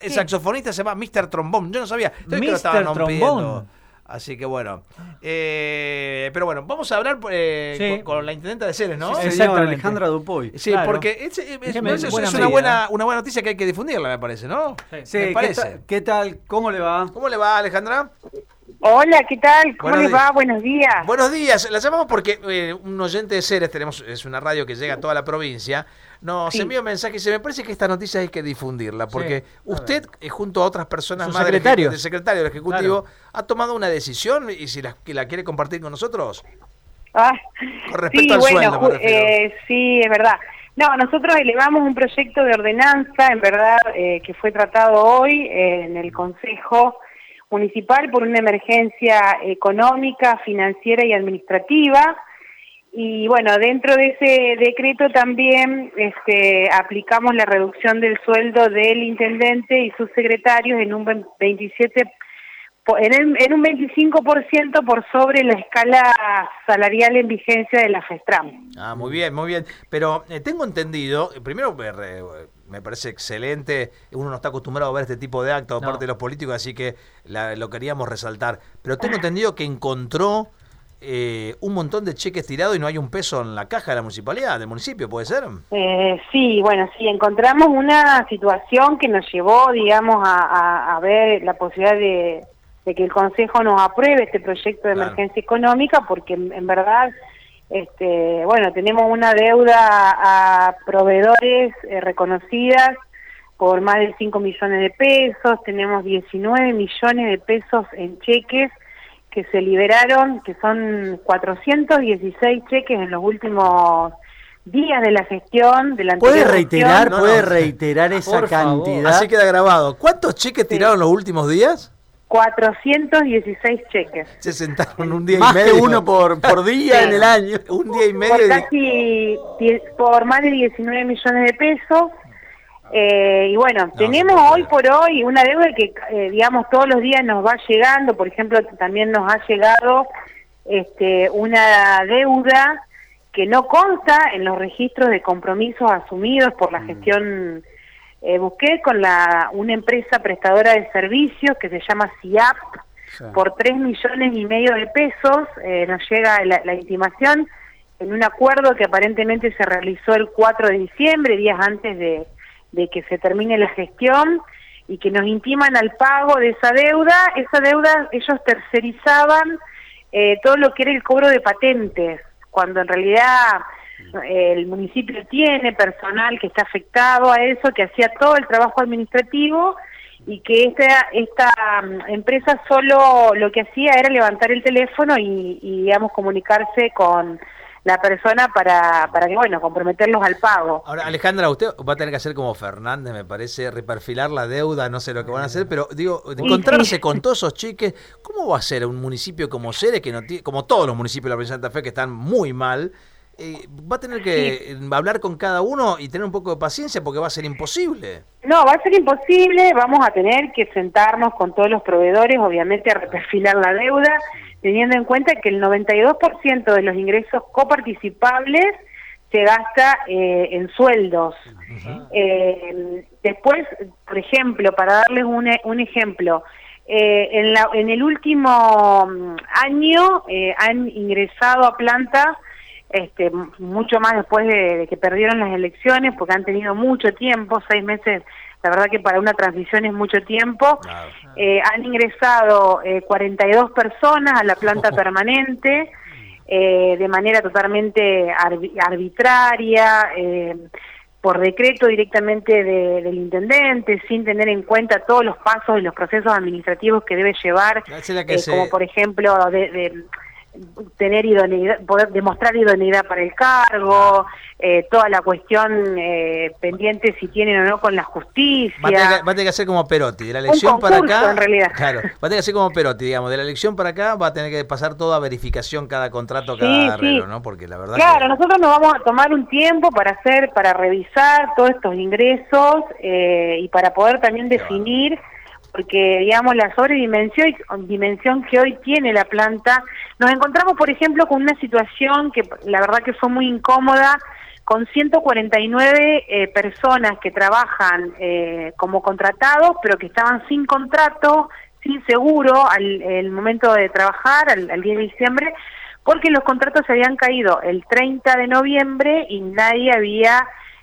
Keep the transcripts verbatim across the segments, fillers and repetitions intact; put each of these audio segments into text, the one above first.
el saxofonista se llama mister Trombón. Yo no sabía. Entonces, que lo estaban pidiendo. Así que bueno. Eh, pero bueno, vamos a hablar eh, sí. con, con la intendenta de Ceres, ¿no? Sí, señor, Alejandra Dupuy. Sí, claro. porque es, es, es, me, es, es buena una, buena, una buena noticia que hay que difundirla, me parece, ¿no? Sí, me sí parece. ¿qué, ta ¿qué tal? ¿Cómo le va? ¿Cómo le va, Alejandra? Hola, ¿qué tal? ¿Cómo Buenos les va? Buenos días. Buenos días. La llamamos porque eh, un oyente de Ceres, tenemos, es una radio que llega a toda la provincia, nos sí. envió un mensaje y dice, me parece que esta noticia hay que difundirla, porque sí. usted, eh, junto a otras personas Su más secretario. del, del secretario del Ejecutivo, claro. ha tomado una decisión y si la, que la quiere compartir con nosotros. Ah, con respecto sí, al bueno, sueldo, me refiero. Eh, sí, es verdad. No, nosotros elevamos un proyecto de ordenanza, en verdad, eh, que fue tratado hoy eh, en el Consejo Municipal por una emergencia económica, financiera y administrativa. Y bueno, dentro de ese decreto también este, aplicamos la reducción del sueldo del intendente y sus secretarios en un veintisiete en, el, en un veinticinco por ciento por sobre la escala salarial en vigencia de la FESTRAM. Ah, muy bien, muy bien. Pero eh, tengo entendido, primero eh, me parece excelente, uno no está acostumbrado a ver este tipo de actos por no. parte de los políticos, así que la, lo queríamos resaltar. Pero tengo entendido que encontró eh, un montón de cheques tirados y no hay un peso en la caja de la municipalidad, del municipio, ¿puede ser? Eh, sí, bueno, sí, encontramos una situación que nos llevó, digamos, a, a, a ver la posibilidad de, de que el Consejo nos apruebe este proyecto de claro. emergencia económica, porque en, en verdad... Este, bueno, tenemos una deuda a proveedores eh, reconocidas por más de cinco millones de pesos, tenemos diecinueve millones de pesos en cheques que se liberaron, que son cuatrocientos dieciséis cheques en los últimos días de la gestión. De la ¿Puede reiterar, gestión. puede reiterar esa Por cantidad? Favor. Así queda grabado. ¿Cuántos cheques sí. tiraron los últimos días? cuatrocientos dieciséis cheques. Se sentaron un día más y medio. Más que uno por, por día sí. en el año. Un día y medio. Por casi, por más de diecinueve millones de pesos. Eh, y bueno, no, tenemos no hoy por hoy una deuda que, eh, digamos, todos los días nos va llegando. Por ejemplo, también nos ha llegado este, una deuda que no consta en los registros de compromisos asumidos por la gestión. Eh, busqué con la una empresa prestadora de servicios que se llama C I A P, sí. por tres millones y medio de pesos, eh, nos llega la, la intimación en un acuerdo que aparentemente se realizó el cuatro de diciembre, días antes de, de que se termine la gestión, y que nos intiman al pago de esa deuda. Esa deuda ellos tercerizaban eh, todo lo que era el cobro de patentes, cuando en realidad... el municipio tiene personal que está afectado a eso, que hacía todo el trabajo administrativo, y que esta, esta um, empresa solo lo que hacía era levantar el teléfono y, y digamos, comunicarse con la persona para, para que, bueno, comprometerlos al pago. Ahora, Alejandra, usted va a tener que hacer como Fernández, me parece, reperfilar la deuda, no sé lo que van a hacer, pero digo, encontrarse sí. con todos esos cheques, ¿cómo va a ser un municipio como Ceres, que no tiene, como todos los municipios de la provincia de Santa Fe, que están muy mal? Eh, va a tener que sí. hablar con cada uno y tener un poco de paciencia, porque va a ser imposible. No, va a ser imposible, vamos a tener que sentarnos con todos los proveedores, obviamente a reperfilar la deuda, teniendo en cuenta que el noventa y dos por ciento de los ingresos coparticipables se gasta eh, en sueldos. Uh-huh. eh, después, por ejemplo, para darles un, un ejemplo, eh, en, la, en el último año eh, han ingresado a planta Este, mucho más después de, de que perdieron las elecciones, porque han tenido mucho tiempo, seis meses, la verdad que para una transición es mucho tiempo. Claro. Eh, han ingresado eh, cuarenta y dos personas a la planta permanente, eh, de manera totalmente arbi arbitraria, eh, por decreto directamente de, del intendente, sin tener en cuenta todos los pasos y los procesos administrativos que debe llevar, que eh, se... como por ejemplo de... de tener idoneidad, poder demostrar idoneidad para el cargo, eh, toda la cuestión eh, pendiente si tienen o no con la justicia. Va a, tener que, va a tener que hacer como Perotti, de la elección Un concurso, para acá. En realidad. Claro, va a tener que hacer como Perotti, digamos, de la elección para acá va a tener que pasar toda verificación, cada contrato, cada sí, arreglo, sí. ¿no? Porque la verdad. Claro, que... nosotros nos vamos a tomar un tiempo para hacer, para revisar todos estos ingresos eh, y para poder también definir. Porque, digamos, la sobredimensión dimensión que hoy tiene la planta, nos encontramos, por ejemplo, con una situación que la verdad que fue muy incómoda con ciento cuarenta y nueve eh, personas que trabajan eh, como contratados, pero que estaban sin contrato, sin seguro al el momento de trabajar, al, al diez de diciembre, porque los contratos se habían caído el treinta de noviembre y nadie había,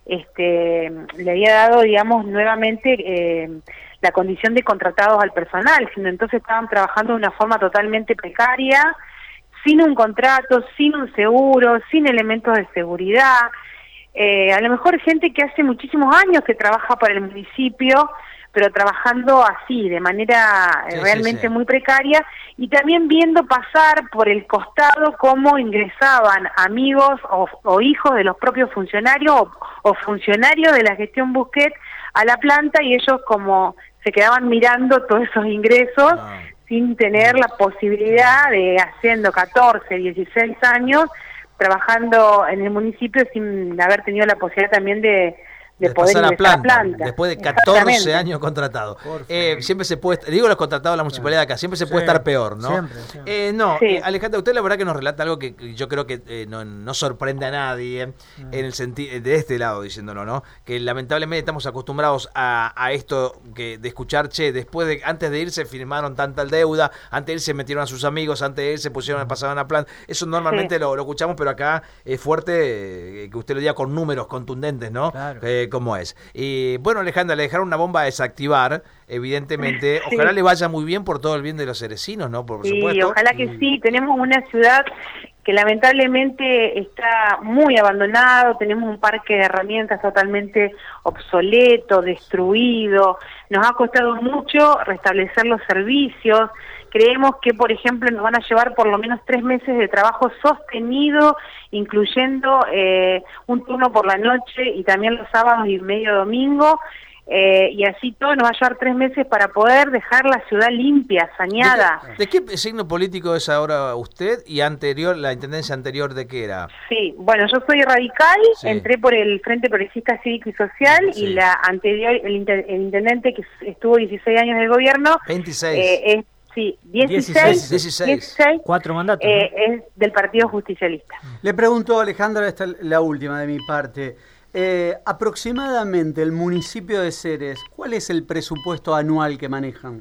este, le había dado, digamos, nuevamente eh, la condición de contratados al personal, sino entonces estaban trabajando de una forma totalmente precaria, sin un contrato, sin un seguro, sin elementos de seguridad. Eh, a lo mejor gente que hace muchísimos años que trabaja para el municipio, pero trabajando así, de manera sí, realmente sí, sí. muy precaria, y también viendo pasar por el costado cómo ingresaban amigos o, o hijos de los propios funcionarios o, o funcionarios de la gestión Busquet a la planta, y ellos como se quedaban mirando todos esos ingresos No. sin tener la posibilidad de, haciendo catorce, dieciséis años, trabajando en el municipio sin haber tenido la posibilidad también de de, de poder pasar a ingresar a planta, planta. después de catorce Exactamente. años contratado. Eh, siempre se puede, digo los contratados de la municipalidad de acá, siempre se Sí, puede estar peor, ¿no? siempre, siempre. Eh, no, Sí. eh, Alejandra, usted la verdad que nos relata algo que que yo creo que eh, no, no sorprende a nadie, eh, Mm. en el sentido de este lado diciéndolo, ¿no? Que lamentablemente estamos acostumbrados a, a esto que de escuchar, che, después de antes de irse firmaron tanta deuda, antes de irse metieron a sus amigos, antes de irse pusieron pasaban a plan. Eso normalmente Sí. lo, lo escuchamos, pero acá es fuerte eh, que usted lo diga con números contundentes, ¿no? Claro. Eh, como es. Y bueno, Alejandra, le dejaron una bomba a desactivar, evidentemente. Sí. Ojalá le vaya muy bien por todo el bien de los cerecinos, ¿no? Por Sí, supuesto. ojalá que sí. Tenemos una ciudad que lamentablemente está muy abandonado, tenemos un parque de herramientas totalmente obsoleto, destruido, nos ha costado mucho restablecer los servicios. Creemos que, por ejemplo, nos van a llevar por lo menos tres meses de trabajo sostenido, incluyendo eh, un turno por la noche y también los sábados y medio domingo, eh, y así todo nos va a llevar tres meses para poder dejar la ciudad limpia, saneada. ¿De qué, de qué signo político es ahora usted y anterior, la intendencia anterior de qué era? Sí, bueno, yo soy radical, Sí. entré por el Frente Progresista Cívico y Social, Sí. y la anterior, el, inter- el intendente que estuvo dieciséis años en el gobierno, veintiséis. eh, es, sí, dieciséis, dieciséis. dieciséis, Cuatro mandatos. eh, es del Partido Justicialista. Le pregunto, Alejandra, esta es la última de mi parte. Eh, aproximadamente el municipio de Ceres, ¿cuál es el presupuesto anual que manejan?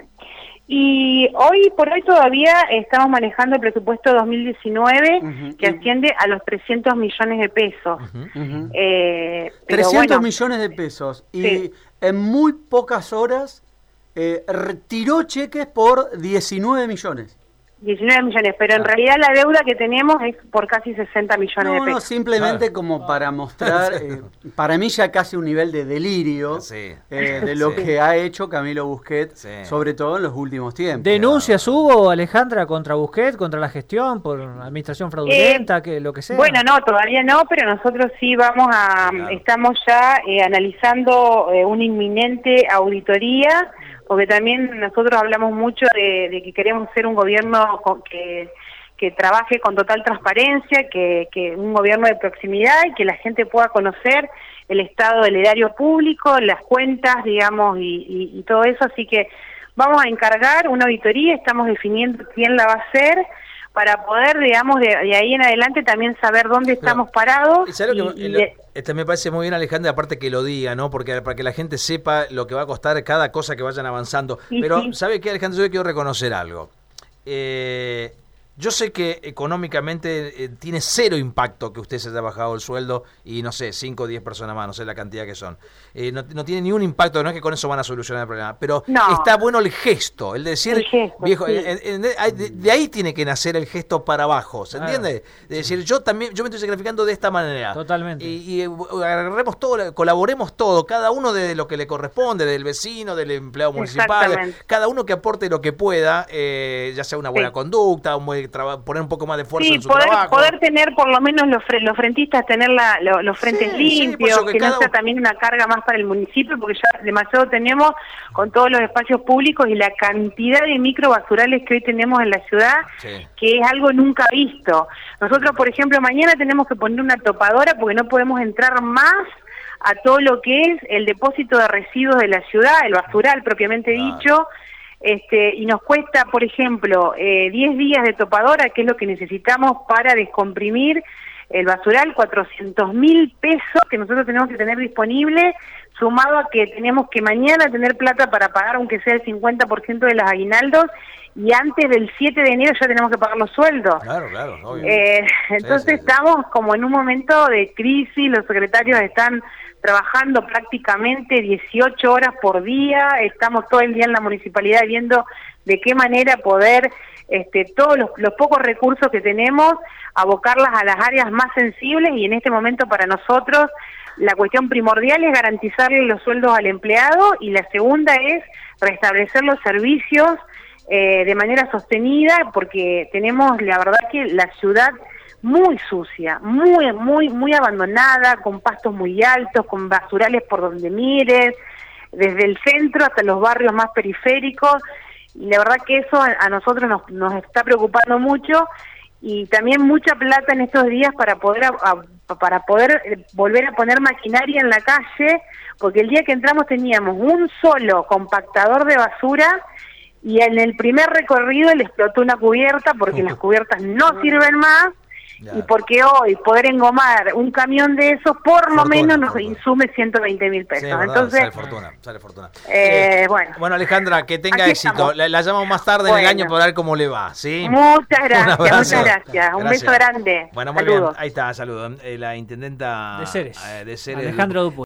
Y hoy por hoy todavía estamos manejando el presupuesto dos mil diecinueve, Ujú. que asciende a los trescientos millones de pesos. Ujú. Ujú. Eh, pero trescientos bueno, millones de pesos. Y Sí. en muy pocas horas eh, retiró cheques por diecinueve millones. diecinueve millones, pero en Ah. realidad la deuda que tenemos es por casi sesenta millones de No, pesos. no, simplemente Claro. como para mostrar, eh, para mí ya casi un nivel de delirio Sí. eh, de lo Sí. que ha hecho Camilo Busquet, Sí. sobre todo en los últimos tiempos. ¿Denuncias hubo, Alejandra, contra Busquet, contra la gestión, por administración fraudulenta, que lo que sea? Bueno, no, todavía no, pero nosotros sí vamos a, Claro. estamos ya eh, analizando eh, una inminente auditoría, porque también nosotros hablamos mucho de, de que queremos ser un gobierno con- que, que trabaje con total transparencia, que, que un gobierno de proximidad y que la gente pueda conocer el estado del erario público, las cuentas, digamos, y, y, y todo eso, así que vamos a encargar una auditoría, estamos definiendo quién la va a hacer, para poder, digamos, de, de ahí en adelante también saber dónde estamos parados. ¿Y sabe lo que y- y lo- de- este me parece muy bien, Alejandra, aparte que lo diga, ¿no? Porque para que la gente sepa lo que va a costar cada cosa que vayan avanzando. Sí, Pero, sí. ¿sabe qué, Alejandra? Yo quiero reconocer algo. Eh, yo sé que económicamente eh, tiene cero impacto que usted se haya bajado el sueldo y, no sé, cinco o diez personas más, no sé la cantidad que son. Eh, no, no tiene ni un impacto, no es que con eso van a solucionar el problema. Pero No. está bueno el gesto, el decir, El gesto, viejo, sí. eh, eh, de, de- de ahí tiene que nacer el gesto para abajo, ¿se Claro. entiende? De decir, yo también, yo me estoy sacrificando de esta manera. Totalmente. Y, y eh, agarremos todo, colaboremos todo, cada uno de lo que le corresponde, del vecino, del empleado municipal, Exactamente. cada uno que aporte lo que pueda, eh, ya sea una buena Sí. conducta, un buen traba- poner un poco más de esfuerzo Sí, en su poder, trabajo. poder tener por lo menos los, fre- los frentistas, tener la, lo- los frentes Sí, sí, por limpios, eso que que, cada no sea uno- también una carga más para el municipio, porque ya demasiado tenemos con todos los espacios públicos y la cantidad de microbasurales que hoy tenemos en la ciudad, Sí. que es algo nunca visto. Nosotros, por ejemplo, mañana tenemos que poner una topadora porque no podemos entrar más a todo lo que es el depósito de residuos de la ciudad, el basural propiamente Claro. dicho, este, y nos cuesta, por ejemplo, eh, diez días de topadora, que es lo que necesitamos para descomprimir el basural, cuatrocientos mil pesos que nosotros tenemos que tener disponible, sumado a que tenemos que mañana tener plata para pagar aunque sea el cincuenta por ciento de los aguinaldos, y antes del siete de enero ya tenemos que pagar los sueldos. Claro, claro, obvio. Eh, entonces sí, sí, sí. Estamos como en un momento de crisis, los secretarios están trabajando prácticamente dieciocho horas por día, estamos todo el día en la municipalidad viendo de qué manera poder, este, todos los, los pocos recursos que tenemos, abocarlas a las áreas más sensibles, y en este momento para nosotros la cuestión primordial es garantizarle los sueldos al empleado, y la segunda es restablecer los servicios eh, de manera sostenida, porque tenemos la verdad que la ciudad muy sucia, muy, muy, muy abandonada, con pastos muy altos, con basurales por donde mires, desde el centro hasta los barrios más periféricos, y la verdad que eso a, a nosotros nos, nos está preocupando mucho, y también mucha plata en estos días para poder a, a, para poder volver a poner maquinaria en la calle, porque el día que entramos teníamos un solo compactador de basura, y en el primer recorrido le explotó una cubierta, porque uh-huh. las cubiertas no sirven más, ya. Y porque hoy poder engomar un camión de esos por fortuna, lo menos nos fortuna. insume ciento veinte mil pesos. Sí, entonces sale fortuna, sale fortuna. Eh, eh, bueno. bueno, Alejandra, que tenga éxito. La, la llamamos más tarde bueno. en el año para ver cómo le va, ¿sí? Muchas gracias, muchas gracias. Un gracias. beso grande. Bueno, muy Saludos. bien. Ahí está, saludos. Eh, la intendenta de Ceres, eh, de Ceres Alejandra Dupuy.